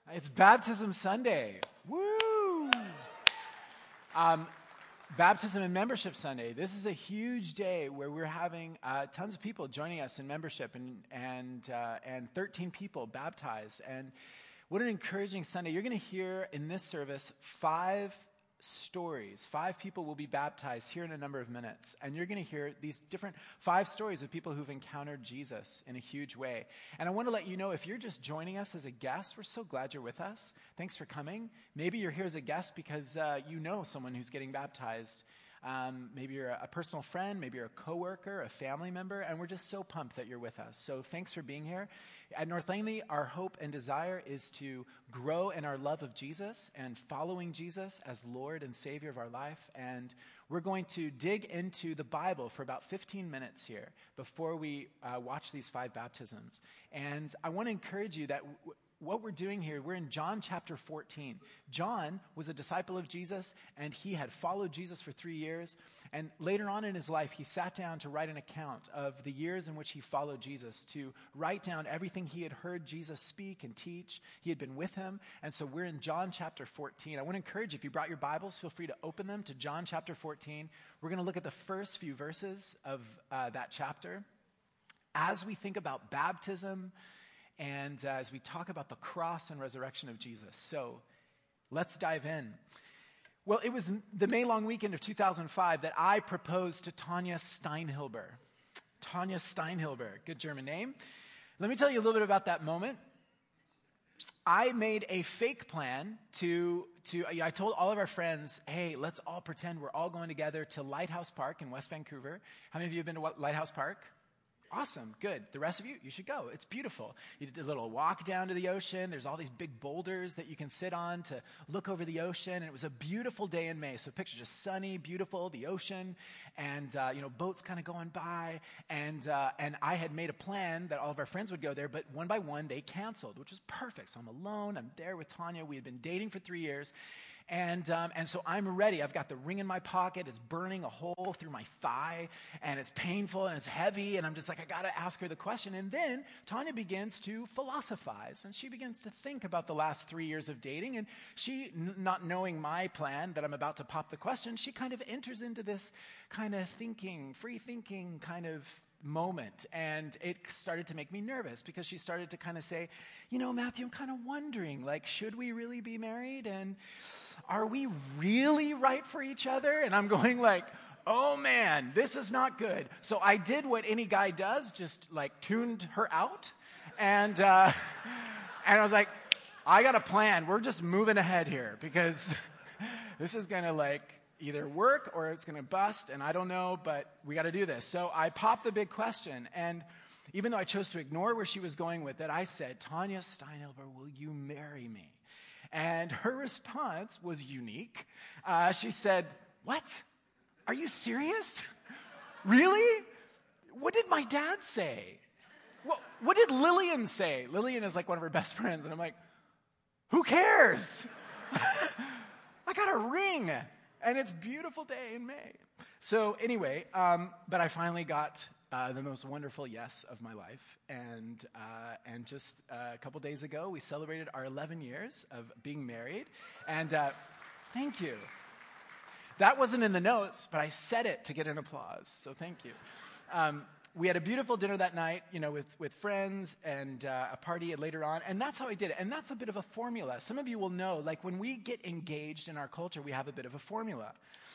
It's Baptism Sunday. Woo! Baptism and Membership Sunday. This is a huge day where we're having tons of people joining us in membership and 13 people baptized. And what an encouraging Sunday. You're going to hear in this service 5 stories. 5 people will be baptized here in a number of minutes. And you're going to hear these different 5 stories of people who've encountered Jesus in a huge way. And I want to let you know, if you're just joining us as a guest, we're so glad you're with us. Thanks for coming. Maybe you're here as a guest because you know someone who's getting baptized. Maybe you're a personal friend, maybe you're a coworker, a family member, and we're just so pumped that you're with us. So thanks for being here. At North Langley, our hope and desire is to grow in our love of Jesus and following Jesus as Lord and Savior of our life. And we're going to dig into the Bible for about 15 minutes here before we watch these 5 baptisms. And I want to encourage you that what we're doing here, we're in John chapter 14. John was a disciple of Jesus, and he had followed Jesus for 3 years. And later on in his life, he sat down to write an account of the years in which he followed Jesus, to write down everything he had heard Jesus speak and teach. He had been with him. And so we're in John chapter 14. I want to encourage you, if you brought your Bibles, feel free to open them to John chapter 14. We're going to look at the first few verses of that chapter. As we think about baptism, and as we talk about the cross and resurrection of Jesus. So let's dive in. Well, it was the May long weekend of 2005 that I proposed to Tanya Steinhilber. Tanya Steinhilber, good German name. Let me tell you a little bit about that moment. I made a fake plan I told all of our friends, hey, let's all pretend we're all going together to Lighthouse Park in West Vancouver. How many of you have been to Lighthouse Park? Awesome, good. The rest of you, you should go. It's beautiful. You did a little walk down to the ocean. There's all these big boulders that you can sit on to look over the ocean. And it was a beautiful day in May. So picture just sunny, beautiful, the ocean, and boats kind of going by. And I had made a plan that all of our friends would go there, but one by one they canceled, which was perfect. So I'm alone. I'm there with Tanya. We had been dating for 3 years. And so I'm ready. I've got the ring in my pocket. It's burning a hole through my thigh, and it's painful, and it's heavy, and I'm just like, I got to ask her the question. And then Tanya begins to philosophize, and she begins to think about the last 3 years of dating, and she, not knowing my plan that I'm about to pop the question, she kind of enters into this kind of free thinking kind of moment. And it started to make me nervous because she started to kind of say, Matthew, I'm kind of wondering, should we really be married? And are we really right for each other? And I'm going oh man, this is not good. So I did what any guy does, just tuned her out. And I was like, I got a plan. We're just moving ahead here because this is going to either work or it's going to bust, and I don't know, but we got to do this. So I popped the big question, and even though I chose to ignore where she was going with it, I said, Tanya Steinhilber, will you marry me? And her response was unique. She said, what? Are you serious? Really? What did my dad say? What did Lillian say? Lillian is one of her best friends, and I'm like, who cares? I got a ring. And it's a beautiful day in May. So anyway, but I finally got the most wonderful yes of my life. And just a couple days ago, we celebrated our 11 years of being married. And thank you. That wasn't in the notes, but I said it to get an applause. So thank you. We had a beautiful dinner that night, with friends and a party later on. And that's how I did it. And that's a bit of a formula. Some of you will know, when we get engaged in our culture, we have a bit of a formula.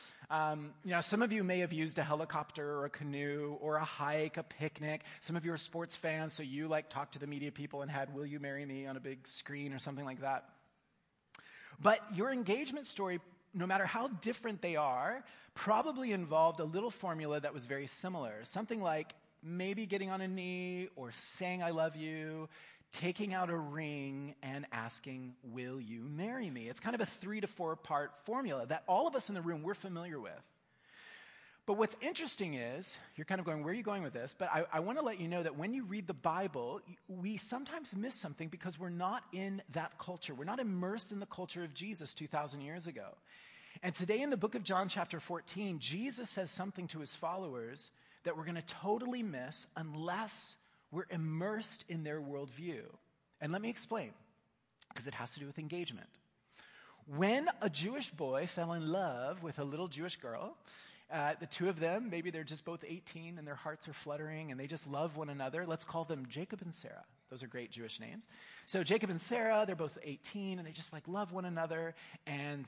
Some of you may have used a helicopter or a canoe or a hike, a picnic. Some of you are sports fans, so you talked to the media people and had "Will you marry me" on a big screen or something like that. But your engagement story, no matter how different they are, probably involved a little formula that was very similar. Something like maybe getting on a knee or saying "I love you," taking out a ring and asking, will you marry me? It's kind of a 3 to 4 part formula that all of us in the room, we're familiar with. But what's interesting is, you're kind of going, where are you going with this? But I want to let you know that when you read the Bible, we sometimes miss something because we're not in that culture. We're not immersed in the culture of Jesus 2,000 years ago. And today in the book of John chapter 14, Jesus says something to his followers that we're going to totally miss unless we're immersed in their worldview. And let me explain. because it has to do with engagement. When a Jewish boy fell in love with a little Jewish girl, the two of them, maybe they're just both 18 and their hearts are fluttering and they just love one another. Let's call them Jacob and Sarah. Those are great Jewish names. So Jacob and Sarah, they're both 18 and they just like love one another. And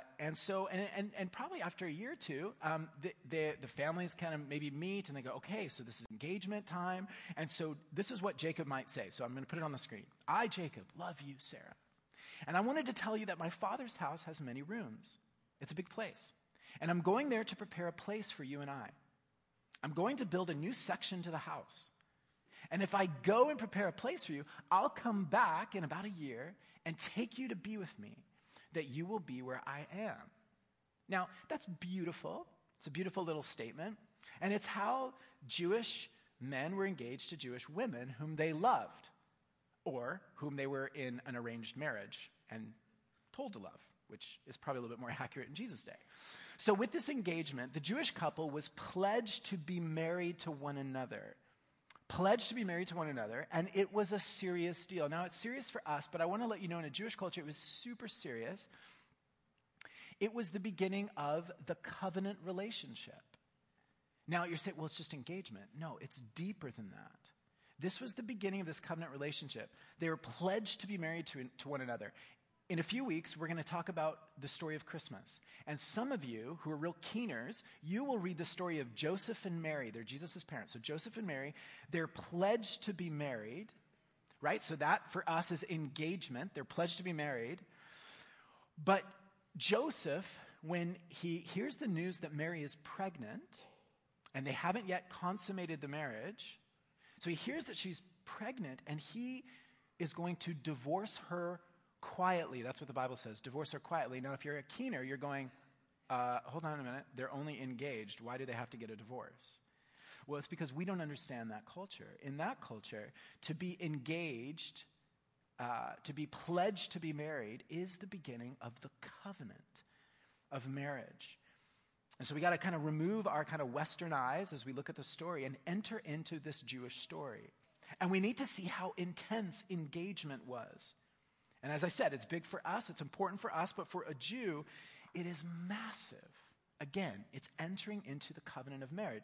probably after a year or two, the families kind of maybe meet and they go, okay, so this is engagement time. And so this is what Jacob might say. So I'm going to put it on the screen. I, Jacob, love you, Sarah. And I wanted to tell you that my father's house has many rooms. It's a big place. And I'm going there to prepare a place for you and I. I'm going to build a new section to the house. And if I go and prepare a place for you, I'll come back in about a year and take you to be with me, that you will be where I am. Now, that's beautiful. It's a beautiful little statement. And it's how Jewish men were engaged to Jewish women whom they loved, or whom they were in an arranged marriage and told to love, which is probably a little bit more accurate in Jesus' day. So with this engagement, the Jewish couple was pledged to be married to one another. Pledged to be married to one another, and it was a serious deal. Now, it's serious for us, but I want to let you know in a Jewish culture, it was super serious. It was the beginning of the covenant relationship. Now, you're saying, well, it's just engagement. No, it's deeper than that. This was the beginning of this covenant relationship. They were pledged to be married to one another. In a few weeks, we're going to talk about the story of Christmas. And some of you who are real keeners, you will read the story of Joseph and Mary. They're Jesus' parents. So Joseph and Mary, they're pledged to be married, right? So that for us is engagement. They're pledged to be married. But Joseph, when he hears the news that Mary is pregnant, and they haven't yet consummated the marriage, so he hears that she's pregnant, and he is going to divorce her quietly. That's what the Bible says, divorce her quietly. Now, if you're a keener, you're going, hold on a minute, they're only engaged. Why do they have to get a divorce? Well, it's because we don't understand that culture. In that culture, to be engaged, to be pledged to be married is the beginning of the covenant of marriage. And so we got to kind of remove our kind of Western eyes as we look at the story and enter into this Jewish story. And we need to see how intense engagement was. And as I said, it's big for us, it's important for us, but for a Jew, it is massive. Again, it's entering into the covenant of marriage.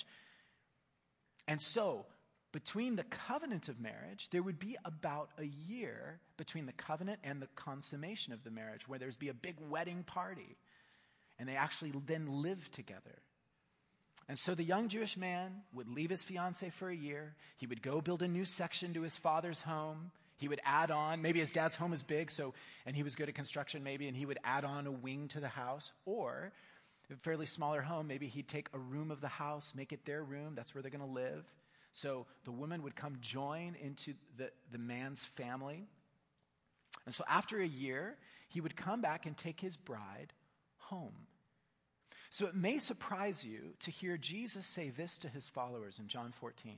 And so, between the covenant of marriage, there would be about a year between the covenant and the consummation of the marriage, where there's be a big wedding party. And they actually then live together. And so the young Jewish man would leave his fiancée for a year. He would go build a new section to his father's home. He would add on, maybe his dad's home is big, and he was good at construction maybe, and he would add on a wing to the house. Or, a fairly smaller home, maybe he'd take a room of the house, make it their room, that's where they're going to live. So the woman would come join into the man's family. And so after a year, he would come back and take his bride home. So it may surprise you to hear Jesus say this to his followers in John 14.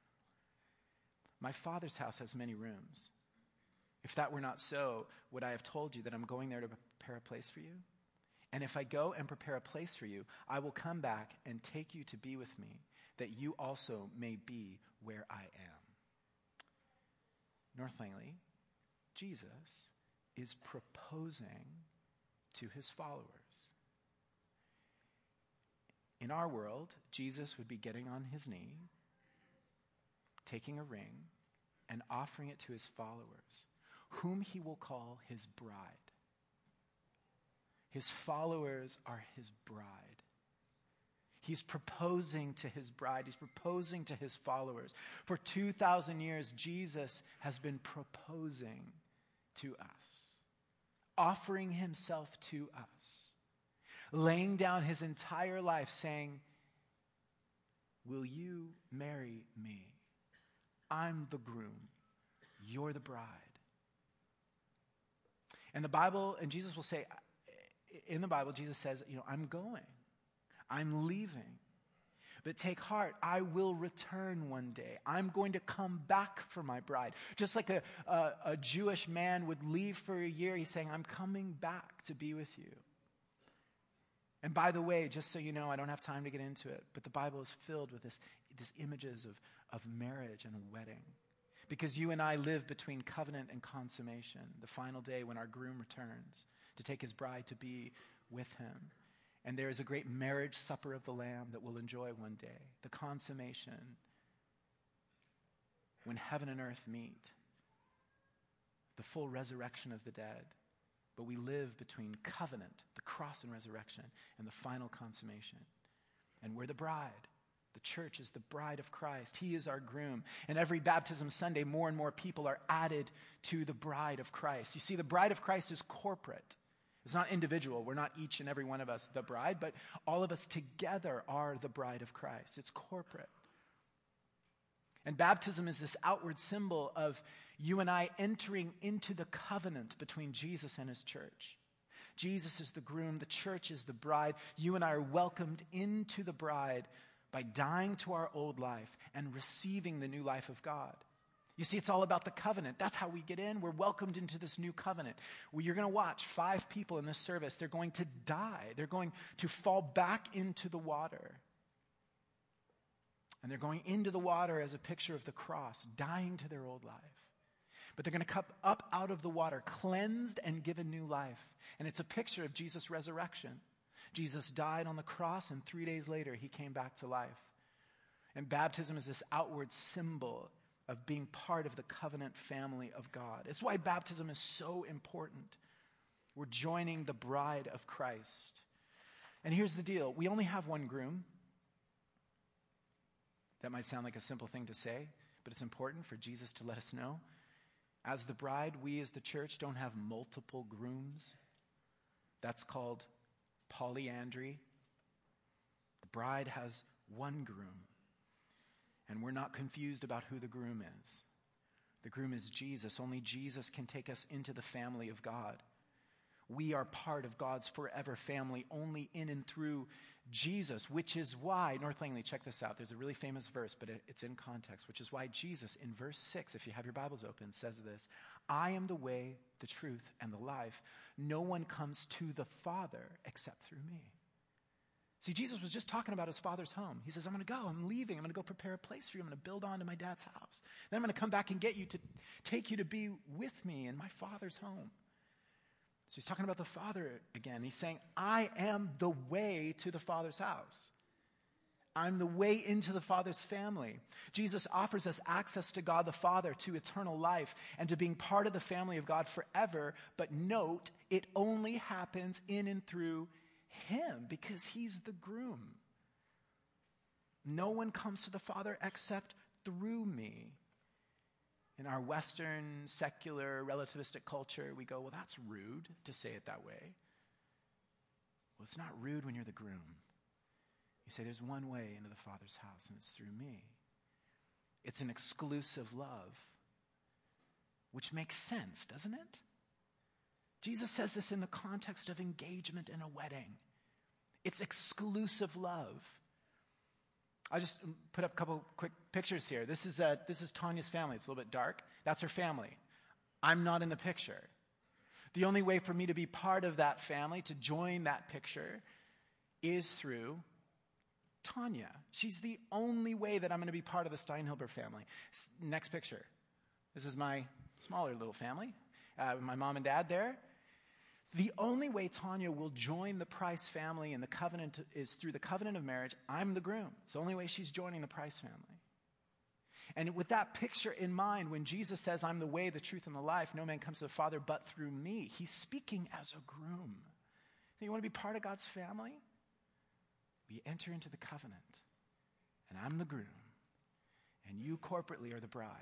My Father's house has many rooms. If that were not so, would I have told you that I'm going there to prepare a place for you? And if I go and prepare a place for you, I will come back and take you to be with me, that you also may be where I am. North Langley, Jesus is proposing to his followers. In our world, Jesus would be getting on his knee, taking a ring, and offering it to his followers, whom he will call his bride. His followers are his bride. He's proposing to his bride. He's proposing to his followers. For 2,000 years, Jesus has been proposing to us, offering himself to us, laying down his entire life saying, will you marry me? I'm the groom. You're the bride. And the Bible, and Jesus will say, in the Bible, Jesus says, I'm going. I'm leaving. But take heart, I will return one day. I'm going to come back for my bride. Just like a Jewish man would leave for a year, he's saying, I'm coming back to be with you. And by the way, just so you know, I don't have time to get into it, but the Bible is filled with these images of marriage and a wedding. because you and I live between covenant and consummation, the final day when our groom returns to take his bride to be with him. And there is a great marriage supper of the Lamb that we'll enjoy one day, the consummation, when heaven and earth meet, the full resurrection of the dead. But we live between covenant, the cross and resurrection, and the final consummation. And we're the bride. The church is the bride of Christ. He is our groom. And every baptism Sunday, more and more people are added to the bride of Christ. You see, the bride of Christ is corporate. It's not individual. We're not each and every one of us the bride, but all of us together are the bride of Christ. It's corporate. And baptism is this outward symbol of you and I entering into the covenant between Jesus and his church. Jesus is the groom. The church is the bride. You and I are welcomed into the bride by dying to our old life and receiving the new life of God. You see, it's all about the covenant. That's how we get in. We're welcomed into this new covenant. Well, you're going to watch 5 people in this service. They're going to die. They're going to fall back into the water. And they're going into the water as a picture of the cross, dying to their old life. But they're going to come up out of the water, cleansed and given new life. And it's a picture of Jesus' resurrection. Jesus died on the cross, and 3 days later, he came back to life. And baptism is this outward symbol of being part of the covenant family of God. It's why baptism is so important. We're joining the bride of Christ. And here's the deal. We only have one groom. That might sound like a simple thing to say, but it's important for Jesus to let us know. As the bride, we as the church don't have multiple grooms. That's called polyandry. The bride has one groom. And we're not confused about who the groom is. The groom is Jesus. Only Jesus can take us into the family of God. We are part of God's forever family only in and through Jesus, which is why, North Langley, check this out. There's a really famous verse, but it's in context, which is why Jesus, in verse 6, if you have your Bibles open, says this: I am the way, the truth, and the life. No one comes to the Father except through me. See, Jesus was just talking about his Father's home. He says, I'm going to go. I'm leaving. I'm going to go prepare a place for you. I'm going to build on to my dad's house. Then I'm going to come back and get you to take you to be with me in my Father's home. So he's talking about the Father again. He's saying, I am the way to the Father's house. I'm the way into the Father's family. Jesus offers us access to God the Father, to eternal life, and to being part of the family of God forever. But note, it only happens in and through him, because he's the groom. No one comes to the Father except through me. In our Western, secular, relativistic culture, we go, well, that's rude to say it that way. Well, it's not rude when you're the groom. You say there's one way into the Father's house, and it's through me. It's an exclusive love, which makes sense, doesn't it? Jesus says this in the context of engagement in a wedding. It's exclusive love. I just put up a couple quick pictures here. This is Tanya's family. It's a little bit dark. That's her family. I'm not in the picture. The only way for me to be part of that family, to join that picture, is through Tanya. She's the only way that I'm going to be part of the Steinhilber family. Next picture. This is my smaller little family. My mom and dad there. The only way Tanya will join the Price family in the covenant is through the covenant of marriage. I'm the groom. It's the only way she's joining the Price family. And with that picture in mind, when Jesus says, I'm the way, the truth, and the life, no man comes to the Father but through me, he's speaking as a groom. You want to be part of God's family? We enter into the covenant, and I'm the groom, and you corporately are the bride.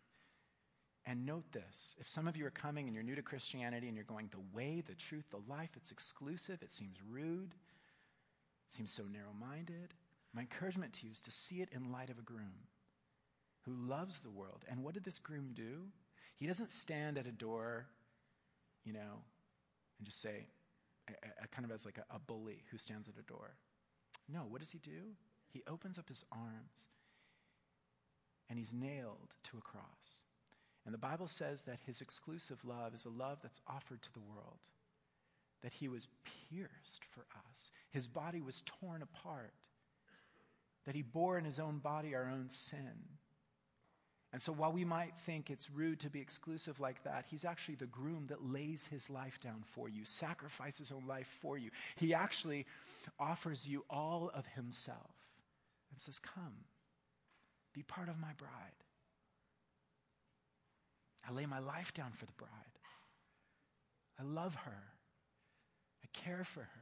And note this, if some of you are coming and you're new to Christianity and you're going, the way, the truth, the life, it's exclusive, it seems rude, it seems so narrow-minded, my encouragement to you is to see it in light of a groom who loves the world. And what did this groom do? He doesn't stand at a door, and just say, kind of as like a bully who stands at a door. No, what does he do? He opens up his arms and he's nailed to a cross. And the Bible says that his exclusive love is a love that's offered to the world, that he was pierced for us. His body was torn apart, that he bore in his own body our own sin, And so while we might think it's rude to be exclusive like that, he's actually the groom that lays his life down for you, sacrifices his own life for you. He actually offers you all of himself and says, come, be part of my bride. I lay my life down for the bride. I love her. I care for her.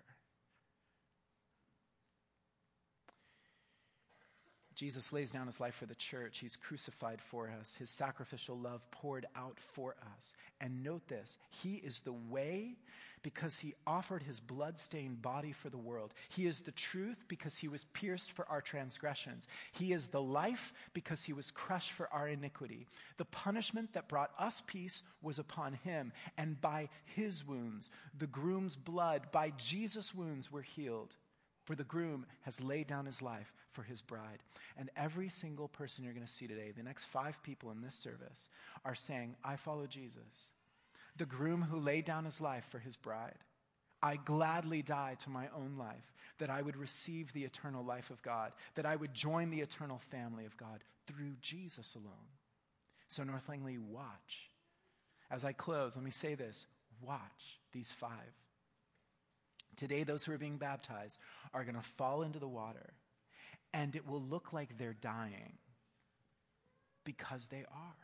Jesus lays down his life for the church. He's crucified for us. His sacrificial love poured out for us. And note this, he is the way because he offered his blood-stained body for the world. He is the truth because he was pierced for our transgressions. He is the life because he was crushed for our iniquity. The punishment that brought us peace was upon him. And by his wounds, the groom's blood, by Jesus' wounds, we're healed. For the groom has laid down his life for his bride. And every single person you're going to see today, the next 5 people in this service, are saying, I follow Jesus. The groom who laid down his life for his bride. I gladly die to my own life, that I would receive the eternal life of God, that I would join the eternal family of God through Jesus alone. So North Langley, watch. As I close, let me say this. Watch these 5. Today, those who are being baptized are going to fall into the water, and it will look like they're dying because they are.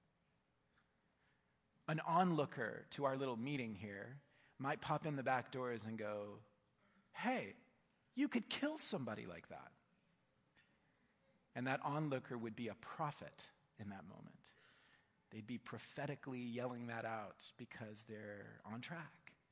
An onlooker to our little meeting here might pop in the back doors and go, hey, you could kill somebody like that. And that onlooker would be a prophet in that moment. They'd be prophetically yelling that out because they're on track.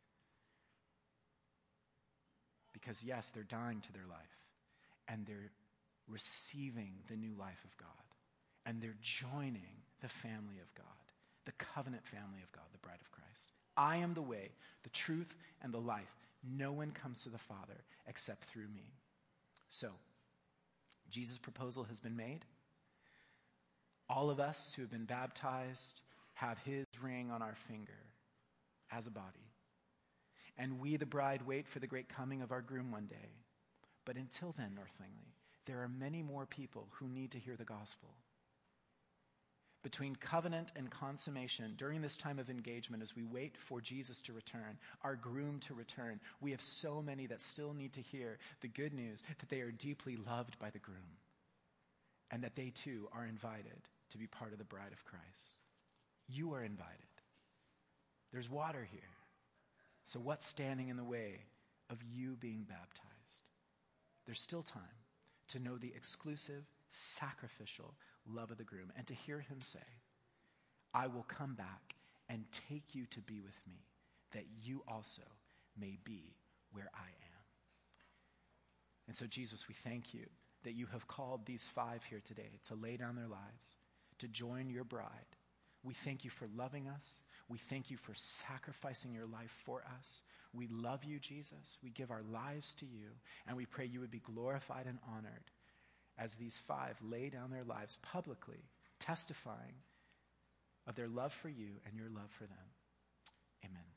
Because yes, they're dying to their life, and they're receiving the new life of God, and they're joining the family of God, the covenant family of God, the bride of Christ. I am the way, the truth, and the life. No one comes to the Father except through me. So, Jesus' proposal has been made. All of us who have been baptized have his ring on our finger as a body. And we, the bride, wait for the great coming of our groom one day. But until then, North Langley, there are many more people who need to hear the gospel. Between covenant and consummation, during this time of engagement, as we wait for Jesus to return, our groom to return, we have so many that still need to hear the good news that they are deeply loved by the groom, and that they too are invited to be part of the bride of Christ. You are invited. There's water here. So what's standing in the way of you being baptized? There's still time to know the exclusive, sacrificial love of the groom and to hear him say, I will come back and take you to be with me, that you also may be where I am. And so, Jesus, we thank you that you have called these 5 here today to lay down their lives, to join your bride. We thank you for loving us. We thank you for sacrificing your life for us. We love you, Jesus. We give our lives to you, and we pray you would be glorified and honored as these 5 lay down their lives publicly, testifying of their love for you and your love for them. Amen.